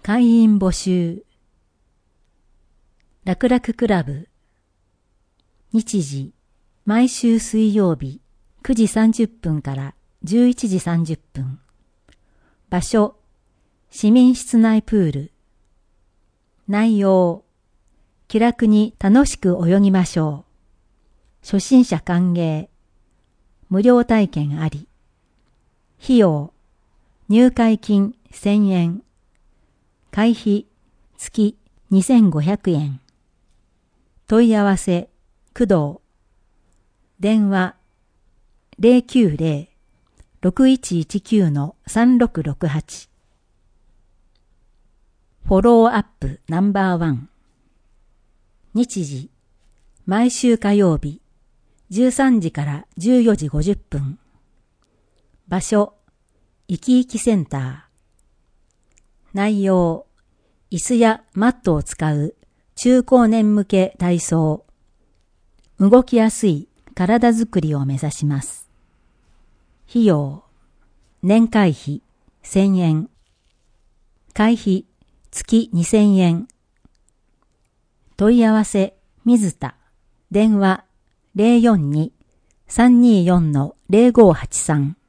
会員募集。楽々クラブ。日時、毎週水曜日9時30分から11時30分。場所、市民室内プール。内容、気楽に楽しく泳ぎましょう。初心者歓迎。無料体験あり。費用、入会金1000円。会費、月2500円。問い合わせ、工藤。電話、090-6119-3668。フォローアップナンバー1。日時、毎週火曜日、13時から14時50分。場所、いきいきセンター。内容、椅子やマットを使う中高年向け体操。動きやすい体づくりを目指します。費用、年会費1000円。会費月2000円。問い合わせ、水田。電話、042-324-0583。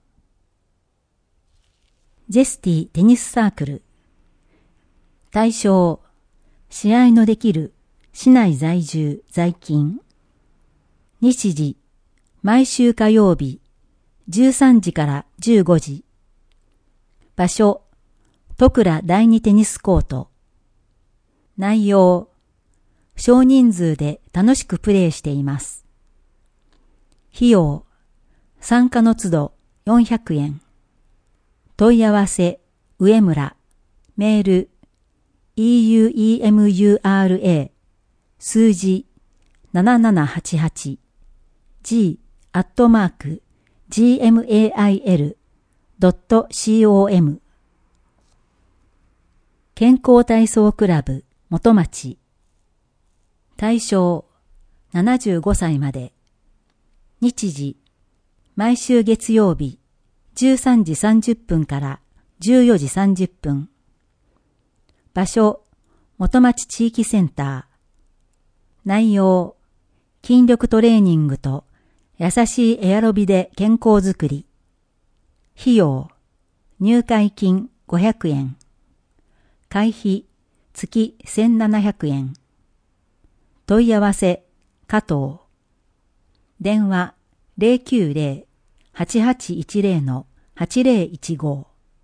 ジェスティテニスサークル。対象、試合のできる市内在住在勤。日時、毎週火曜日、13時から15時。場所、戸倉第二テニスコート。内容、少人数で楽しくプレーしています。費用、参加の都度400円。問い合わせ、上村。メール、EUEMURA、数字、7788、g@gmail.com。健康体操クラブ、元町。対象、75歳まで。日時、毎週月曜日、13時30分から14時30分。場所、元町地域センター。内容、筋力トレーニングと優しいエアロビで健康づくり。費用、入会金500円。会費、月1700円。問い合わせ、加藤。電話、090-8810-8015。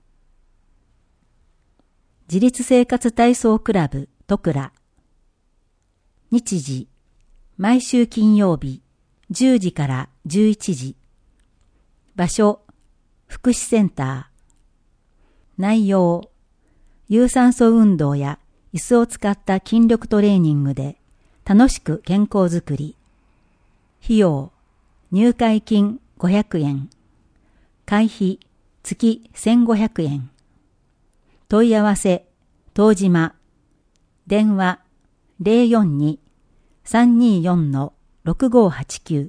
自立生活体操クラブ、戸倉。日時、毎週金曜日、10時から11時。場所、福祉センター。内容、有酸素運動や椅子を使った筋力トレーニングで楽しく健康づくり。費用、入会金500円。会費、月1500円。問い合わせ、東島。電話、042-324-6589。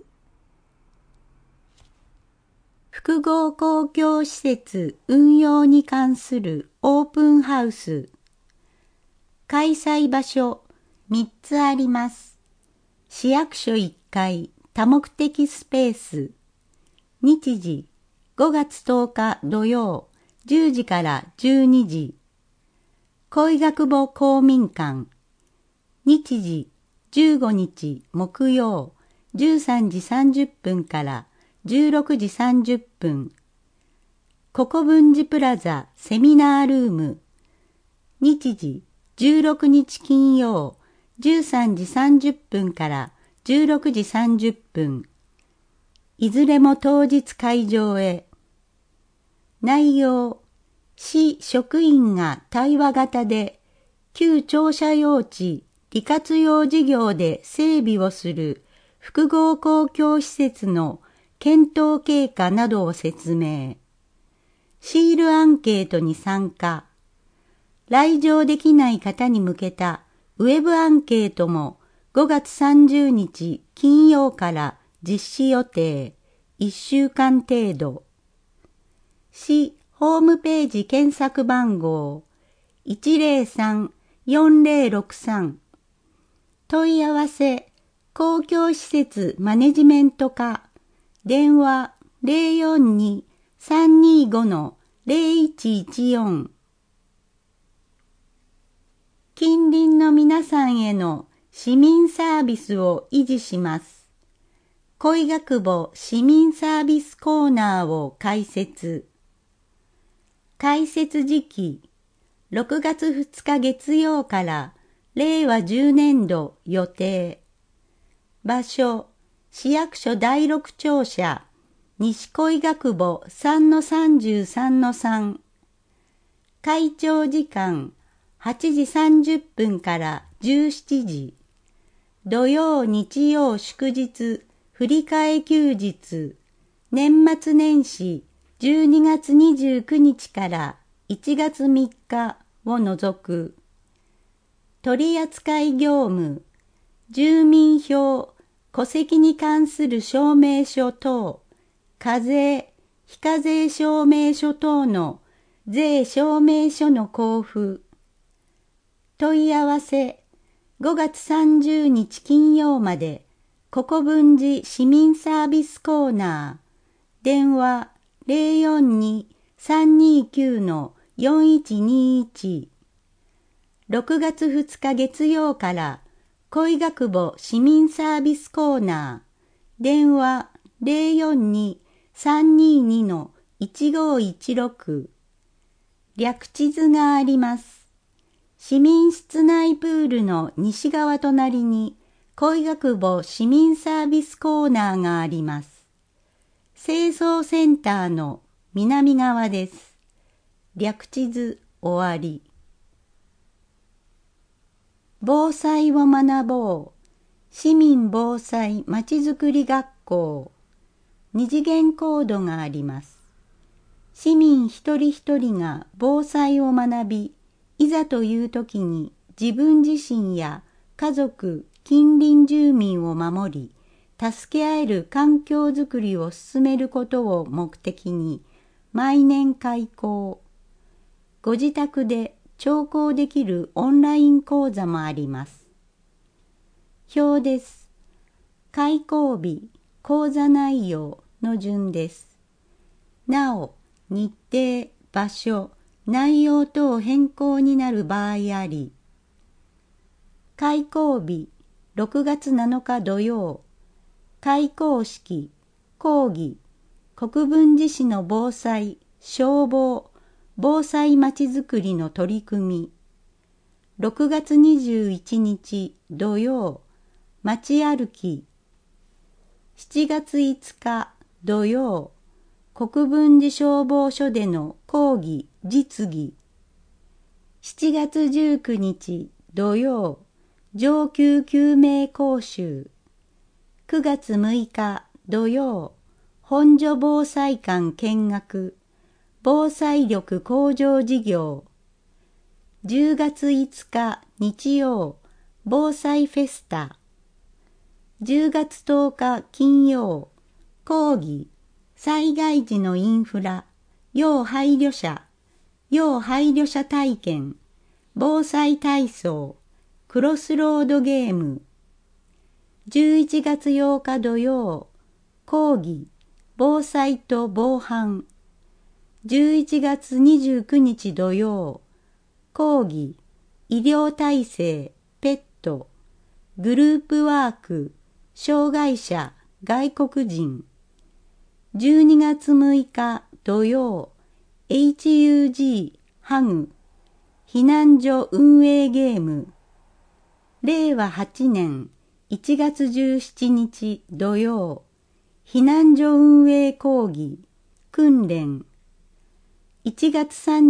複合公共施設運用に関するオープンハウス。開催場所3つあります。市役所1階多目的スペース。日時5月10日土曜10時から12時。恋学母公民館。日時15日木曜13時30分から16時30分。国分寺プラザセミナールーム。日時16日金曜13時30分から16時30分。いずれも当日会場へ。内容、市職員が対話型で旧庁舎用地利活用事業で整備をする複合公共施設の検討経過などを説明。シールアンケートに参加。来場できない方に向けたウェブアンケートも5月30日金曜から実施予定。1週間程度。市ホームページ検索番号 103-4063。問い合わせ、公共施設マネジメント課、電話042-325-0114。近隣の皆さんへの市民サービスを維持します。恋学母市民サービスコーナーを開設。開設時期、6月2日月曜から令和10年度予定。場所、市役所第6庁舎、西恋学母 3-33-3。開庁時間、8時30分から17時。土曜、日曜、祝日、振り替え休日、年末年始12月29日から1月3日を除く。取扱業務、住民票、戸籍に関する証明書等、課税、非課税証明書等の税証明書の交付。問い合わせ、5月30日金曜まで、国分寺市民サービスコーナー、電話042-329-4121。6月2日月曜から恋学母市民サービスコーナー、電話042-322-1516。略地図があります。市民室内プールの西側隣に恋学母市民サービスコーナーがあります。清掃センターの南側です。略地図終わり。防災を学ぼう。市民防災まちづくり学校。二次元コードがあります。市民一人一人が防災を学び、いざという時に自分自身や家族、近隣住民を守り、助け合える環境づくりを進めることを目的に、毎年開講。ご自宅で聴講できるオンライン講座もあります。表です。開講日、講座内容の順です。なお、日程、場所、内容等変更になる場合あり。開講日、6月7日土曜。開講式、講義、国分寺市の防災、消防、防災まちづくりの取り組み。6月21日土曜、街歩き。7月5日土曜、国分寺消防署での講義、実技。7月19日土曜、上級救命講習。9月6日土曜、本所防災館見学、防災力向上事業。10月5日日曜、防災フェスタ。10月10日金曜、講義、災害時のインフラ、要配慮者体験、防災体操、クロスロードゲーム。11月8日土曜、講義、防災と防犯。11月29日土曜、講義、医療体制、ペット、グループワーク、障害者、外国人。12月6日土曜、HUG、ハグ、避難所運営ゲーム。令和8年1月17日土曜、避難所運営講義、訓練。1月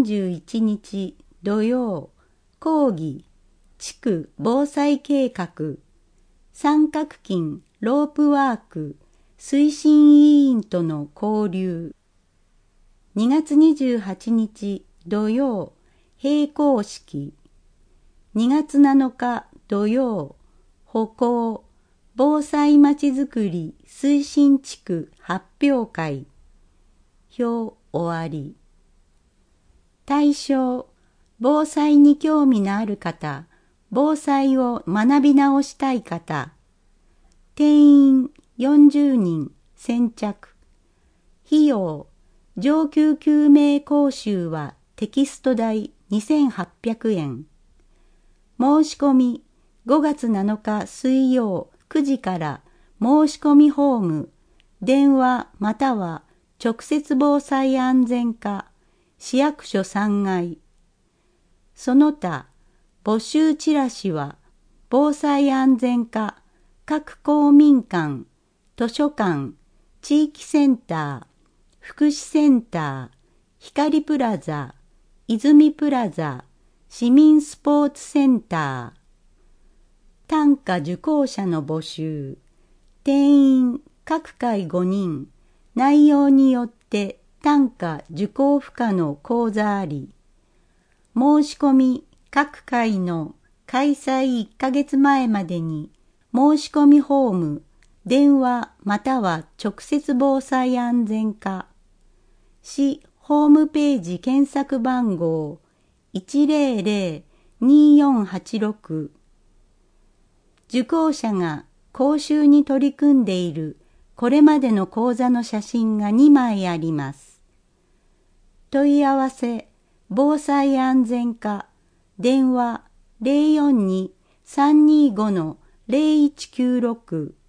31日土曜、講義、地区防災計画、三角筋ロープワーク、推進委員との交流。2月28日土曜、閉校式。2月7日土曜、歩行、防災まちづくり推進地区発表会。表終わり。対象、 防災に興味のある方、防災を学び直したい方、定員40人先着。費用、上級救命講習はテキスト代2800円。申し込み、5月7日水曜9時から申し込みフォーム、電話または直接防災安全課、市役所3階。その他、募集チラシは、防災安全課、各公民館、図書館、地域センター、福祉センター、光プラザ、泉プラザ、市民スポーツセンター。単価受講者の募集。定員各回5人。内容によって単価受講不可の講座あり。申し込み各回の開催1ヶ月前までに申し込みフォーム、電話または直接防災安全課。市ホームページ検索番号100-2486。受講者が講習に取り組んでいるこれまでの講座の写真が2枚あります。問い合わせ、防災安全課、電話 042-325-0196